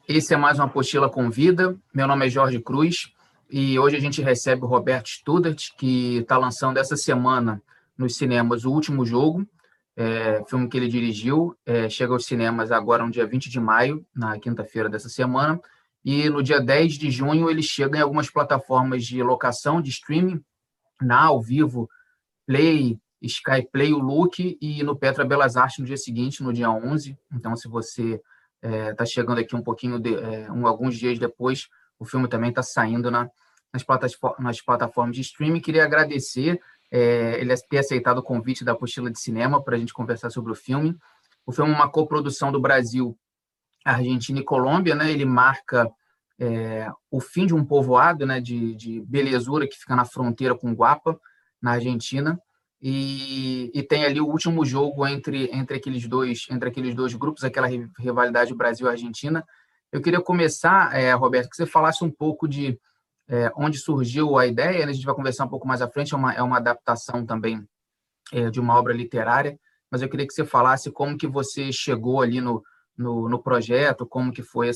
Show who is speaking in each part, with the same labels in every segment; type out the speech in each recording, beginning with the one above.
Speaker 1: Esse é mais uma Apostila com Vida. Meu nome é Jorge Cruz e hoje a gente recebe o Roberto Studart, que está lançando essa semana nos cinemas O Último Jogo, filme que ele dirigiu. Chega aos cinemas agora no dia 20 de maio, na quinta-feira dessa semana, e no dia 10 de junho ele chega em algumas plataformas de locação, de streaming, na Ao Vivo, Play, Sky Play, o Look, e no Petra Belas Artes no dia seguinte, no dia 11. Então, se você está chegando aqui um pouquinho, alguns dias depois, o filme também está saindo nas plataformas de streaming. Queria agradecer ele ter aceitado o convite da Apostila de Cinema para a gente conversar sobre o filme. O filme é uma coprodução do Brasil, Argentina e Colômbia, né? Ele marca o fim de um povoado, né, de Belezura, que fica na fronteira com Guapa, na Argentina, e tem ali o último jogo entre aqueles dois grupos, aquela rivalidade Brasil-Argentina. Eu queria começar, Roberto, que você falasse um pouco de onde surgiu a ideia, né? A gente vai conversar um pouco mais à frente, é uma adaptação também de uma obra literária, mas eu queria que você falasse como que você chegou ali no projeto, como que foi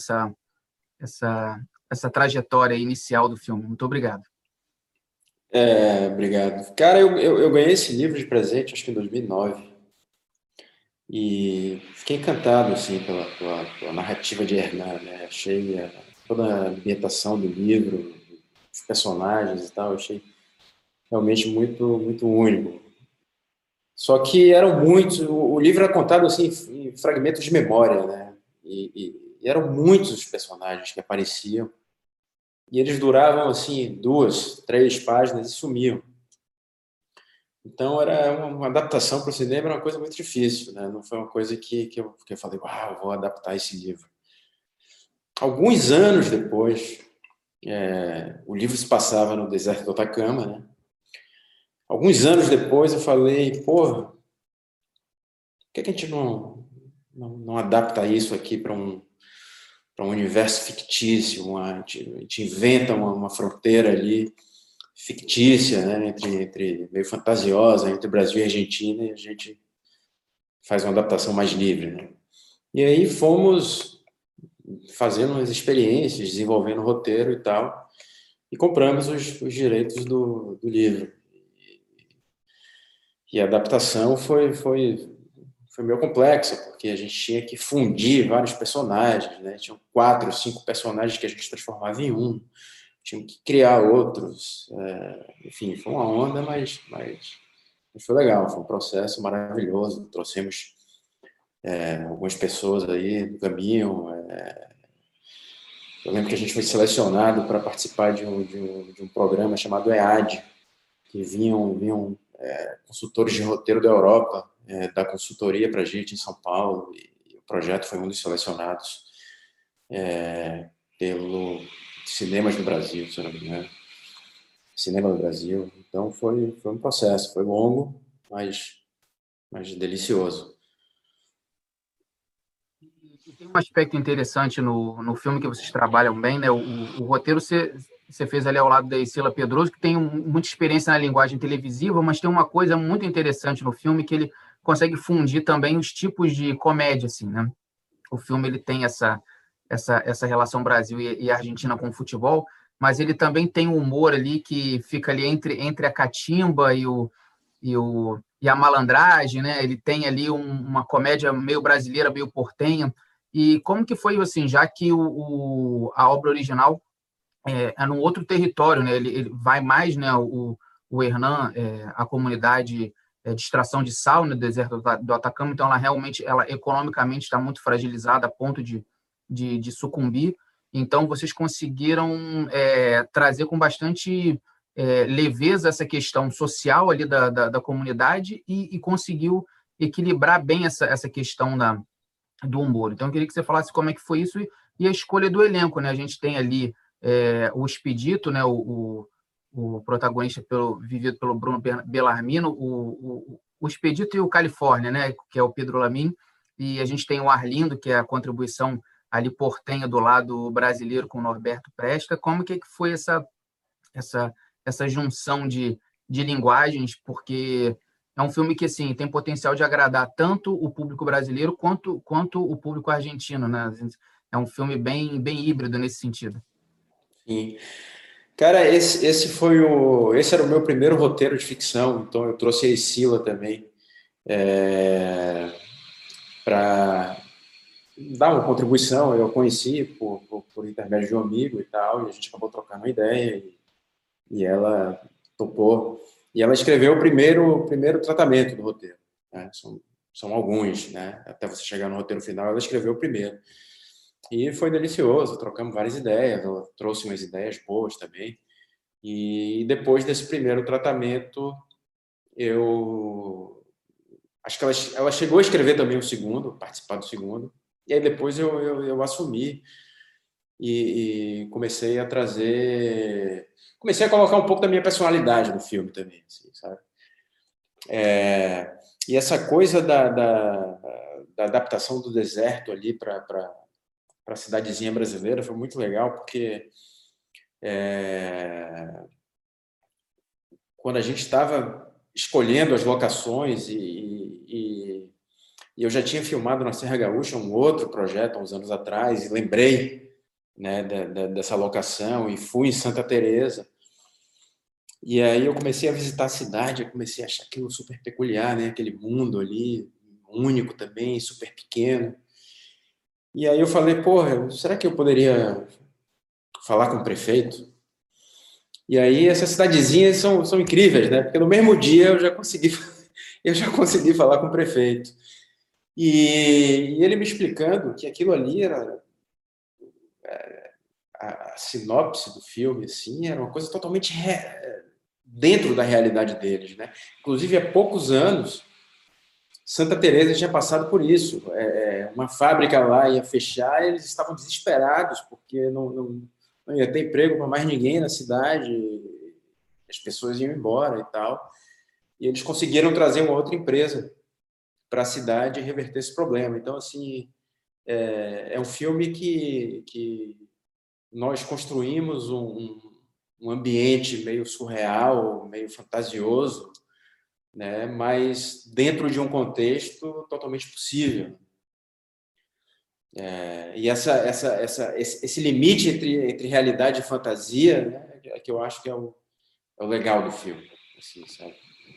Speaker 1: essa trajetória inicial do filme. Muito obrigado.
Speaker 2: Obrigado. Cara, eu ganhei esse livro de presente, acho que em 2009, e fiquei encantado, assim, pela narrativa de Hernan, né? Achei toda a ambientação do livro, os personagens e tal, achei realmente muito, muito único. Só que eram muitos, o livro era contado, assim, em fragmentos de memória, né? E eram muitos os personagens que apareciam, e eles duravam, assim, 2, 3 páginas e sumiam. Então, era uma adaptação para o cinema, era uma coisa muito difícil, né? Não foi uma coisa que eu falei, uau, vou adaptar esse livro. Alguns anos depois, o livro se passava no deserto do Atacama, né? Alguns anos depois eu falei, porra, por que a gente não adapta isso aqui para um universo fictício? A gente inventa uma fronteira ali fictícia, né, entre meio fantasiosa, entre Brasil e Argentina, e a gente faz uma adaptação mais livre, né? E aí fomos fazendo umas experiências, desenvolvendo o roteiro e tal, e compramos os direitos do livro. E a adaptação foi meio complexa, porque a gente tinha que fundir vários personagens, né? Tinham 4, 5 personagens que a gente transformava em um. Tinha que criar outros. Enfim, foi uma onda, mas foi legal. Foi um processo maravilhoso. Trouxemos algumas pessoas aí no caminho. Eu lembro que a gente foi selecionado para participar de um programa chamado EAD, que vinham consultores de roteiro da Europa, da consultoria para a gente em São Paulo, e o projeto foi um dos selecionados pelo Cinemas do Brasil, se eu não me engano. Cinema do Brasil. Então foi um processo, foi longo, mas delicioso.
Speaker 1: E tem um aspecto interessante no filme que vocês trabalham bem, né? O roteiro você fez ali ao lado da Isila Pedroso, que tem muita experiência na linguagem televisiva, mas tem uma coisa muito interessante no filme, que ele consegue fundir também os tipos de comédia, assim, né? O filme ele tem essa relação Brasil e Argentina com o futebol, mas ele também tem um humor ali que fica ali entre a catimba e a malandragem, né? Ele tem ali uma comédia meio brasileira, meio portenha. E como que foi, assim, já que a obra original é num outro território, né? Ele vai mais, né? O Hernan, a comunidade de extração de sal no deserto do Atacama, então ela economicamente está muito fragilizada a ponto de sucumbir. Então, vocês conseguiram trazer com bastante leveza essa questão social ali da comunidade e conseguiu equilibrar bem essa questão do humor. Então, eu queria que você falasse como é que foi isso e a escolha do elenco, né? A gente tem ali o Expedito, né? O protagonista vivido pelo Bruno Bellarmino, o Expedito e o Califórnia, né? Que é o Pedro Lamin, e a gente tem o Arlindo, que é a contribuição ali portenha do lado brasileiro com o Norberto Presta. Como que foi essa junção de linguagens? Porque é um filme que, assim, tem potencial de agradar tanto o público brasileiro quanto o público argentino, né? é um filme bem híbrido nesse sentido.
Speaker 2: Sim. Cara, esse era o meu primeiro roteiro de ficção, então eu trouxe a Escila também para dar uma contribuição. Eu conheci por intermédio de um amigo e tal, e a gente acabou trocando uma ideia e ela topou. E ela escreveu o primeiro tratamento do roteiro, né? São alguns, né? Até você chegar no roteiro final, ela escreveu o primeiro. E foi delicioso, trocamos várias ideias, ela trouxe umas ideias boas também. E depois desse primeiro tratamento, eu acho que ela chegou a escrever também o segundo, participar do segundo, e aí depois eu assumi e comecei a colocar um pouco da minha personalidade no filme também, assim, sabe? E essa coisa da adaptação do deserto ali para a cidadezinha brasileira foi muito legal, porque quando a gente estava escolhendo as locações e eu já tinha filmado na Serra Gaúcha um outro projeto há uns anos atrás e lembrei, né, dessa locação e fui em Santa Teresa. E aí eu comecei a visitar a cidade, eu comecei a achar aquilo super peculiar, né, aquele mundo ali único também, super pequeno. E aí eu falei, porra, será que eu poderia falar com o prefeito? E aí essas cidadezinhas são incríveis, né? Porque no mesmo dia eu já consegui falar com o prefeito. E ele me explicando que aquilo ali era a sinopse do filme, assim, era uma coisa totalmente dentro da realidade deles, né? Inclusive, há poucos anos, Santa Teresa tinha passado por isso. Uma fábrica lá ia fechar e eles estavam desesperados porque não ia ter emprego para mais ninguém na cidade, as pessoas iam embora e tal. E eles conseguiram trazer uma outra empresa para a cidade e reverter esse problema. Então, assim, é um filme que nós construímos um ambiente meio surreal, meio fantasioso, né? Mas dentro de um contexto totalmente possível. E esse limite entre realidade e fantasia, né, é que eu acho que é o legal do filme. Assim, sabe?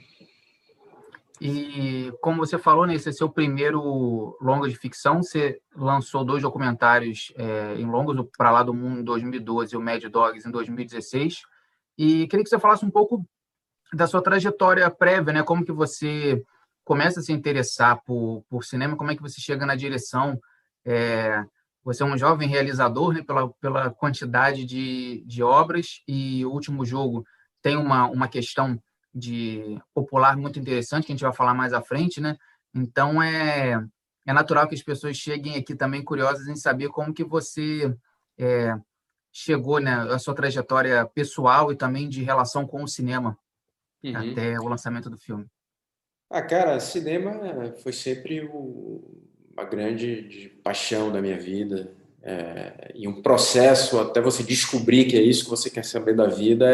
Speaker 1: E como você falou, né, esse é seu primeiro longa de ficção. Você lançou 2 documentários em longas, o Pra Lá do Mundo em 2012 e o Mad Dogs em 2016. E queria que você falasse um pouco da sua trajetória prévia, né? Como que você começa a se interessar por cinema, como é que você chega na direção? É, Você é um jovem realizador, né? Pela quantidade de obras, e o Último Jogo tem uma questão de popular muito interessante, que a gente vai falar mais à frente, né? Então, é natural que as pessoas cheguem aqui também curiosas em saber como que você é, chegou, né, a sua trajetória pessoal e também de relação com o cinema
Speaker 2: Uhum.
Speaker 1: até o lançamento do filme.
Speaker 2: Cara, cinema foi sempre uma grande paixão da minha vida. E um processo até você descobrir que é isso que você quer saber da vida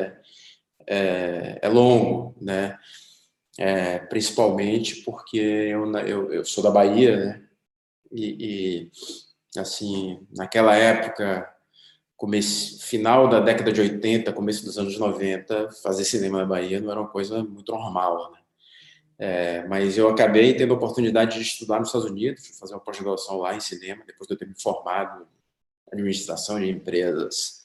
Speaker 2: é longo, né? Principalmente porque eu sou da Bahia, né? Assim, naquela época, final da década de 80, começo dos anos 90, fazer cinema na Bahia não era uma coisa muito normal, né? Mas eu acabei tendo a oportunidade de estudar nos Estados Unidos, de fazer uma pós-graduação lá em cinema, depois de eu ter me formado em administração de empresas.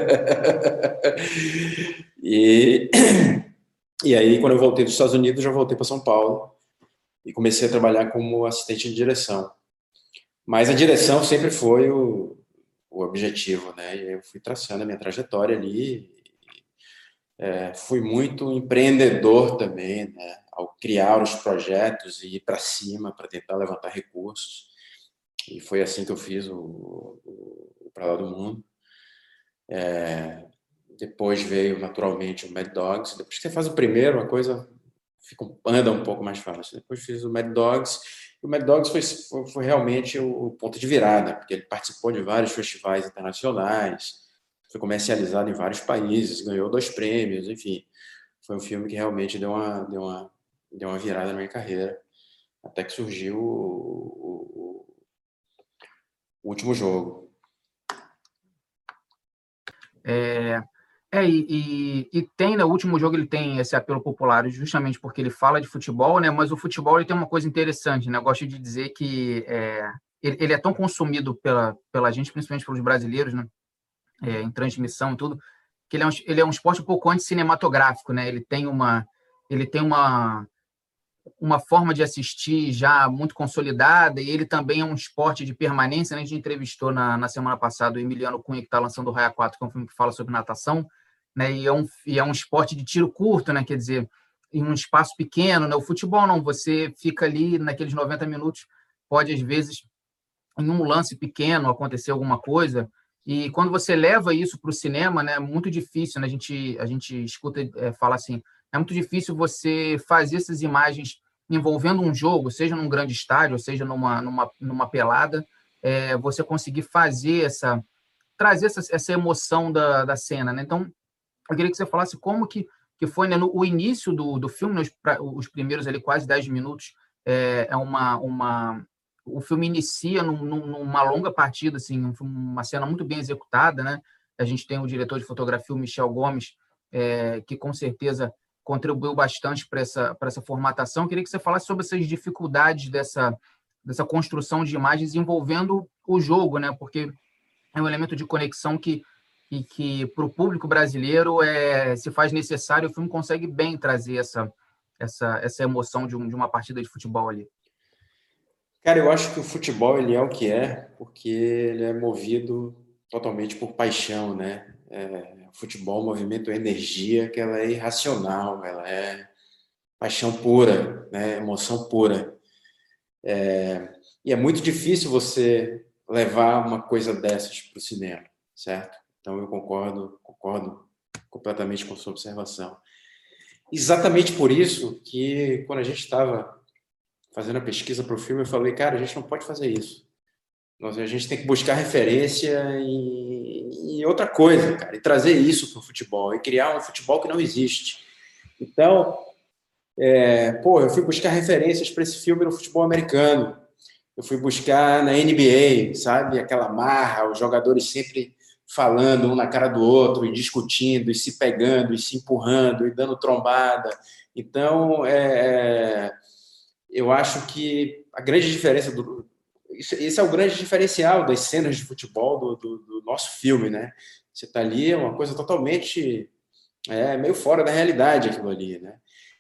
Speaker 2: e, e aí, quando eu voltei dos Estados Unidos, já voltei para São Paulo e comecei a trabalhar como assistente de direção. Mas a direção sempre foi o objetivo, né? E eu fui traçando a minha trajetória ali. Fui muito empreendedor também, né? Ao criar os projetos e ir para cima para tentar levantar recursos. E foi assim que eu fiz o Pra Lá do Mundo. Depois veio, naturalmente, o Mad Dogs. Depois que você faz o primeiro, a coisa anda um pouco mais fácil. Depois fiz o Mad Dogs. E o Mad Dogs foi realmente o ponto de virada, porque ele participou de vários festivais internacionais, foi comercializado em vários países, ganhou 2 prêmios, enfim. Foi um filme que realmente deu uma virada na minha carreira, até que surgiu o último jogo.
Speaker 1: E tem, né, o último jogo ele tem esse apelo popular justamente porque ele fala de futebol, né, mas o futebol ele tem uma coisa interessante, né, eu gosto de dizer que ele é tão consumido pela gente, principalmente pelos brasileiros, né, em transmissão e tudo, que ele é um esporte um pouco anti-cinematográfico, né, ele tem uma forma de assistir já muito consolidada, e ele também é um esporte de permanência, né? A gente entrevistou na semana passada o Emiliano Cunha, que está lançando o Raia 4, que é um filme que fala sobre natação, né? E é um esporte de tiro curto, né? Quer dizer, em um espaço pequeno, né? O futebol não, você fica ali naqueles 90 minutos, pode às vezes, em um lance pequeno, acontecer alguma coisa, e quando você leva isso para o cinema, né, é muito difícil, né? A gente escuta falar assim, é muito difícil você fazer essas imagens envolvendo um jogo, seja num grande estádio, ou seja numa pelada, você conseguir trazer essa emoção da cena, né? Então, eu queria que você falasse como que foi, né, o início do filme, né, os primeiros ali quase 10 minutos, o filme inicia numa longa partida, assim, uma cena muito bem executada, né? A gente tem o diretor de fotografia, o Michel Gomes, que com certeza contribuiu bastante para essa formatação. Eu queria que você falasse sobre essas dificuldades dessa construção de imagens envolvendo o jogo, né? Porque é um elemento de conexão que para o público brasileiro se faz necessário, o filme consegue bem trazer essa emoção de uma partida de futebol ali.
Speaker 2: Cara, eu acho que o futebol ele é o que é, porque ele é movido totalmente por paixão, né? O futebol, o movimento é energia, que ela é irracional, ela é paixão pura, né? Emoção pura. E é muito difícil você levar uma coisa dessas para o cinema, certo? Então eu concordo completamente com a sua observação. Exatamente por isso que quando a gente estava fazendo a pesquisa para o filme, eu falei, cara, a gente não pode fazer isso. A gente tem que buscar referência em outra coisa, cara, e trazer isso para o futebol, e criar um futebol que não existe. Então, eu fui buscar referências para esse filme no futebol americano. Eu fui buscar na NBA, sabe? Aquela marra, os jogadores sempre falando um na cara do outro, e discutindo, e se pegando, e se empurrando, e dando trombada. Então, eu acho que a grande diferença esse é o grande diferencial das cenas de futebol do nosso filme, né? Você está ali, é uma coisa totalmente meio fora da realidade aquilo ali, né?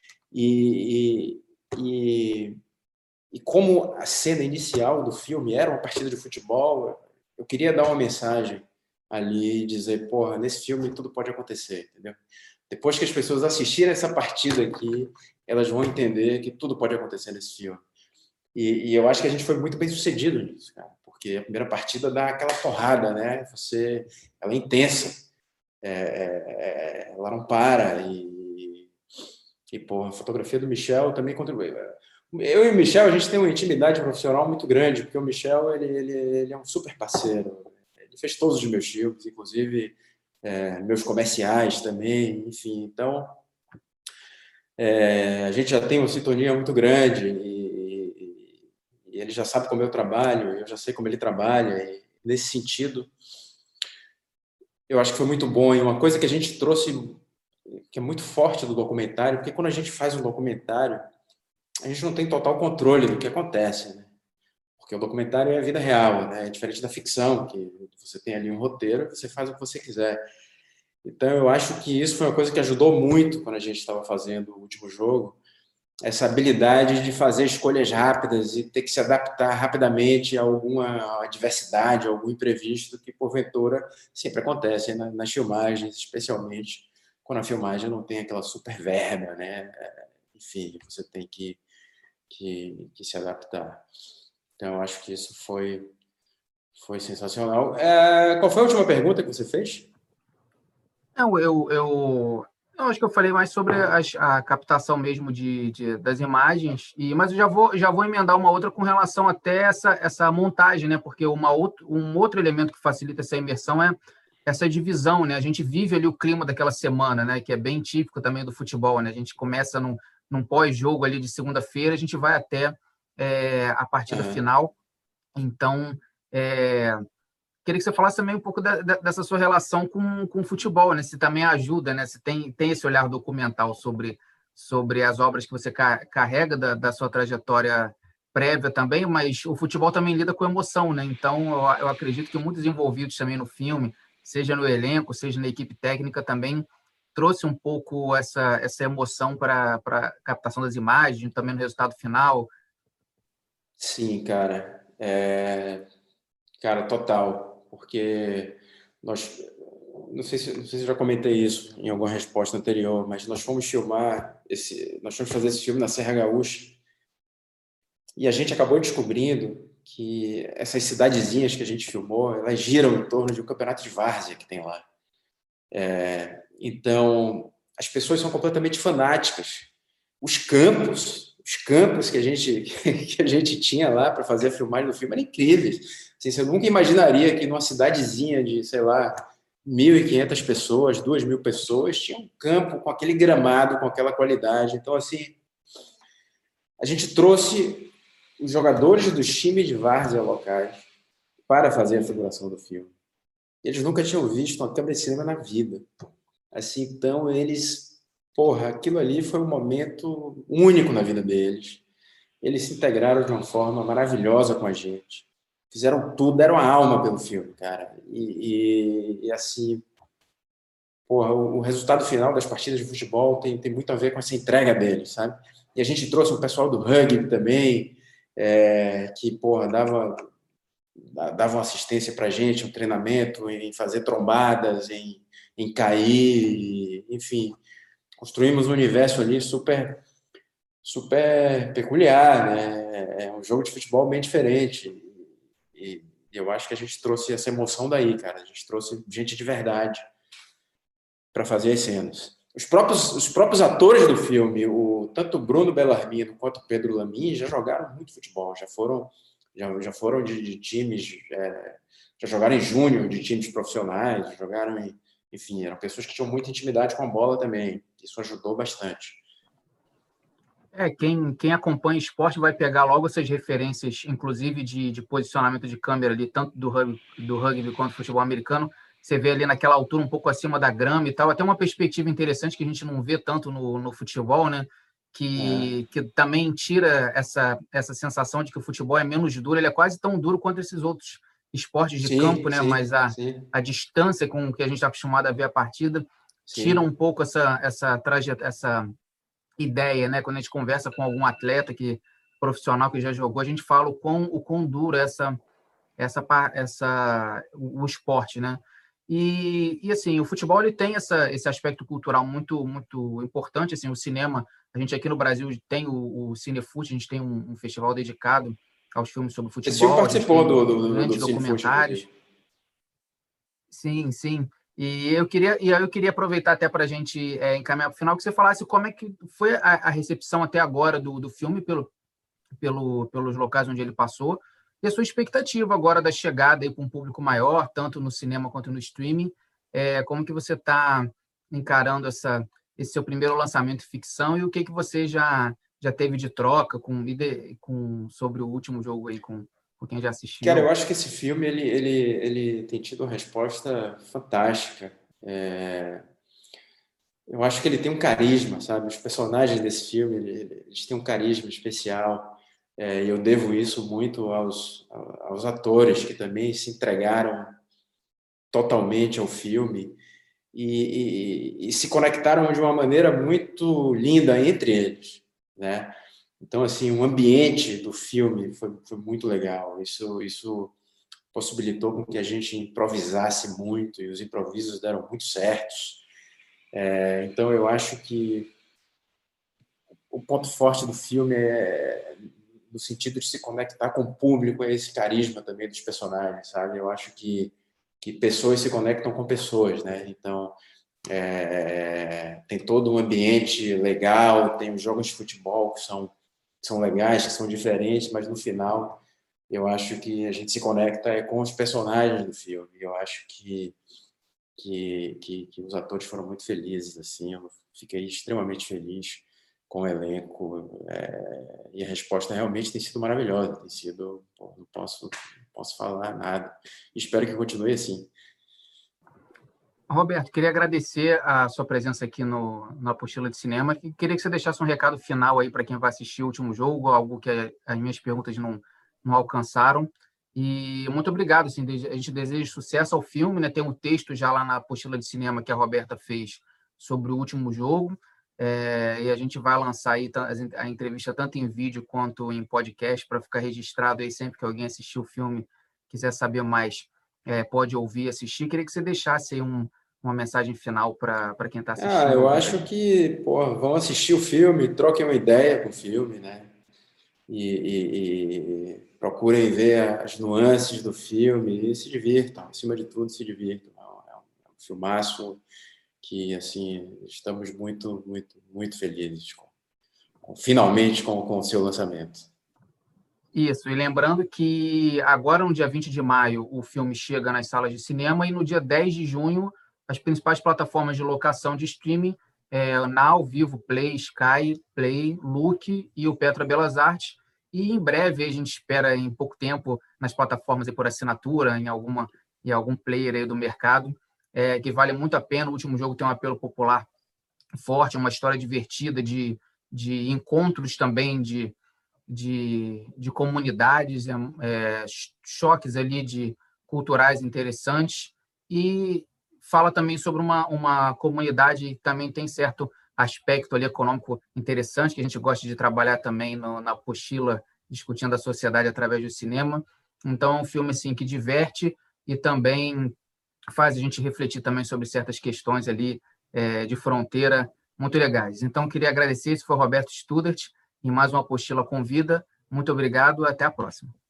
Speaker 2: E como a cena inicial do filme era uma partida de futebol, eu queria dar uma mensagem ali e dizer, porra, nesse filme tudo pode acontecer, entendeu? Depois que as pessoas assistirem essa partida aqui, elas vão entender que tudo pode acontecer nesse filme. E eu acho que a gente foi muito bem sucedido nisso, cara, porque a primeira partida dá aquela porrada, né? Ela é intensa, ela não para pô, a fotografia do Michel também contribui. Eu e o Michel, a gente tem uma intimidade profissional muito grande, porque o Michel ele é um super parceiro. Ele fez todos os meus filmes, inclusive meus comerciais também, enfim. Então, a gente já tem uma sintonia muito grande e ele já sabe como eu trabalho, eu já sei como ele trabalha. E nesse sentido, eu acho que foi muito bom. E uma coisa que a gente trouxe, que é muito forte do documentário, porque quando a gente faz um documentário, a gente não tem total controle do que acontece, né? Porque o documentário é a vida real, né? É diferente da ficção, que você tem ali um roteiro, você faz o que você quiser. Então, eu acho que isso foi uma coisa que ajudou muito quando a gente estava fazendo o último jogo, essa habilidade de fazer escolhas rápidas e ter que se adaptar rapidamente a alguma adversidade, a algum imprevisto que, porventura, sempre acontece nas filmagens, especialmente quando a filmagem não tem aquela super verba, né? Enfim, você tem que se adaptar. Então, eu acho que isso foi sensacional. Qual foi a última pergunta que você fez?
Speaker 1: Não, eu acho que eu falei mais sobre a captação mesmo das imagens, mas eu já vou emendar uma outra com relação até essa montagem, né? Porque um outro elemento que facilita essa imersão é essa divisão, né? A gente vive ali o clima daquela semana, né? Que é bem típico também do futebol, né? A gente começa num pós-jogo ali de segunda-feira, a gente vai até a partida final. Então, Queria que você falasse também um pouco dessa sua relação com o futebol, né? Se também ajuda, né? Se tem esse olhar documental sobre as obras que você carrega da sua trajetória prévia também, mas o futebol também lida com emoção, né? Então, eu acredito que muitos envolvidos também no filme, seja no elenco, seja na equipe técnica, também trouxe um pouco essa emoção para a captação das imagens, também no resultado final.
Speaker 2: Sim, cara. Cara, total. Porque nós, não sei se eu já comentei isso em alguma resposta anterior, mas nós fomos fazer esse filme na Serra Gaúcha e a gente acabou descobrindo que essas cidadezinhas que a gente filmou, elas giram em torno de um campeonato de várzea que tem lá. Então, as pessoas são completamente fanáticas. Os campos que a gente que a gente tinha lá para fazer a filmagem do filme eram incríveis. Assim, você nunca imaginaria que numa cidadezinha de, sei lá, 1.500 pessoas, 2.000 pessoas, tinha um campo com aquele gramado, com aquela qualidade. Então, assim, a gente trouxe os jogadores dos times de várzea locais para fazer a figuração do filme. Eles nunca tinham visto uma câmera de cinema na vida. Assim, então porra, aquilo ali foi um momento único na vida deles. Eles se integraram de uma forma maravilhosa com a gente. Fizeram tudo, deram a alma pelo filme, cara. E assim, porra, o resultado final das partidas de futebol tem muito a ver com essa entrega deles, sabe? E a gente trouxe um pessoal do rugby também, que, porra, davam assistência pra gente, um treinamento em fazer trombadas, em cair, enfim. Construímos um universo ali super, super peculiar, né? É um jogo de futebol bem diferente. E eu acho que a gente trouxe essa emoção daí, cara. A gente trouxe gente de verdade para fazer as cenas. Os próprios atores do filme, tanto o Bruno Bellarmino quanto o Pedro Lamy, já jogaram muito futebol, já foram de times, já jogaram em júnior de times profissionais, enfim, eram pessoas que tinham muita intimidade com a bola também. Isso ajudou bastante.
Speaker 1: Quem acompanha esporte vai pegar logo essas referências, inclusive de posicionamento de câmera ali, tanto do rugby quanto do futebol americano. Você vê ali naquela altura, um pouco acima da grama e tal, até uma perspectiva interessante que a gente não vê tanto no futebol, né? Que também tira essa sensação de que o futebol é menos duro, ele é quase tão duro quanto esses outros esportes de campo,
Speaker 2: Sim,
Speaker 1: né? Mas
Speaker 2: sim, sim,
Speaker 1: a distância com que a gente está acostumado a ver a partida tira um
Speaker 2: sim.
Speaker 1: pouco essa ideia, né? Quando a gente conversa com algum atleta profissional que já jogou, a gente fala o quão duro o esporte, né? E assim, o futebol ele tem esse aspecto cultural muito muito importante. Assim, o cinema, a gente aqui no Brasil tem o Cinefute, a gente tem um festival dedicado aos filmes sobre
Speaker 2: Esse filme
Speaker 1: futebol, a gente
Speaker 2: participou
Speaker 1: tem
Speaker 2: do
Speaker 1: grandes
Speaker 2: Cinefoot,
Speaker 1: documentários.
Speaker 2: inclusive.
Speaker 1: Sim, sim. E eu queria aproveitar até para a gente encaminhar para o final, que você falasse como é que foi a recepção até agora do filme pelos locais onde ele passou, e a sua expectativa agora da chegada para um público maior, tanto no cinema quanto no streaming. Como que você está encarando esse seu primeiro lançamento de ficção e o que você já teve de troca sobre o último jogo aí com quem já
Speaker 2: Cara, eu
Speaker 1: assistiu?
Speaker 2: acho que esse filme ele tem tido uma resposta fantástica. Eu acho que ele tem um carisma, sabe? Os personagens desse filme, eles têm um carisma especial. E eu devo isso muito aos atores que também se entregaram totalmente ao filme e se conectaram de uma maneira muito linda entre eles, né? Então, assim, o ambiente do filme foi muito legal. Isso possibilitou com que a gente improvisasse muito e os improvisos deram muito certos. Então, eu acho que o ponto forte do filme no sentido de se conectar com o público, é esse carisma também dos personagens, sabe? Eu acho que pessoas se conectam com pessoas, né? Então, tem todo um ambiente legal, tem os jogos de futebol que são legais, que são diferentes, mas no final eu acho que a gente se conecta com os personagens do filme. Eu acho que os atores foram muito felizes, assim, eu fiquei extremamente feliz com o elenco, e a resposta realmente tem sido maravilhosa, tem sido, não posso falar nada. Espero que continue assim.
Speaker 1: Roberto, queria agradecer a sua presença aqui no Apostila de Cinema. Queria que você deixasse um recado final aí para quem vai assistir o último jogo, algo que as minhas perguntas não alcançaram. E muito obrigado. Assim, a gente deseja sucesso ao filme, né? Tem um texto já lá na Apostila de Cinema que a Roberta fez sobre o último jogo. E a gente vai lançar aí a entrevista tanto em vídeo quanto em podcast para ficar registrado aí sempre que alguém assistir o filme, quiser saber mais, pode ouvir, assistir. Queria que você deixasse aí uma mensagem final para quem está assistindo.
Speaker 2: Eu acho que vão assistir o filme, troquem uma ideia com o filme, né? E procurem ver as nuances do filme e se divirtam, acima de tudo, se divirtam. É um filmaço que, assim, estamos muito, muito, muito felizes finalmente com o seu lançamento.
Speaker 1: Isso, e lembrando que agora, no dia 20 de maio, o filme chega nas salas de cinema e no dia 10 de junho, as principais plataformas de locação de streaming, Now, Vivo, Play, Sky, Play, Look e o Petra Belas Artes. E em breve, a gente espera, em pouco tempo, nas plataformas e por assinatura, em algum player aí do mercado, que vale muito a pena. O último jogo tem um apelo popular forte, uma história divertida de encontros também de comunidades, choques ali culturais interessantes, e fala também sobre uma comunidade que também tem certo aspecto ali econômico interessante, que a gente gosta de trabalhar também na apostila, discutindo a sociedade através do cinema. Então, é um filme assim, que diverte e também faz a gente refletir também sobre certas questões ali de fronteira muito legais. Então, queria agradecer, esse foi o Roberto Studart, em mais uma apostila Convida. Muito obrigado, até a próxima.